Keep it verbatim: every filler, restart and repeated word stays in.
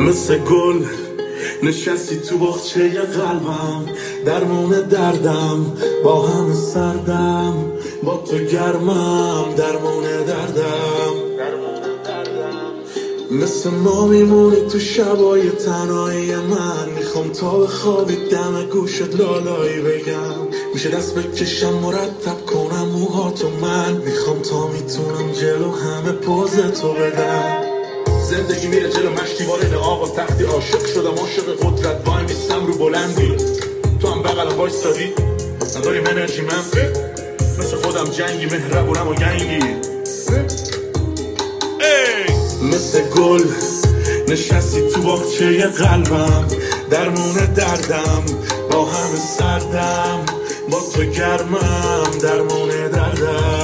مثل گل نشستی تو باغچه قلبم، درمون دردم با همه سردم، با تو گرمم درمون دردم. مثل ما میمونی تو شبای تنهایی من، میخوام تا بخوابی دم گوشت لالایی بگم، میشه دست بکشم مرتب کنم موهاتو من، میخوام تا میتونم جلو همه پوزتو بدم. زندگی میره جلو مشتی وارد آقا تختی، عاشق شدم عاشق قدرت وای میستم رو بلندی، تو هم بغلم وایستادی نداریم انرژی منفی، مثل خودم جنگی مهربونم و گنگی. مثل گل نشستی تو باغچه قلبم، درمون دردم با همه سردم، با تو گرمم درمون دردم.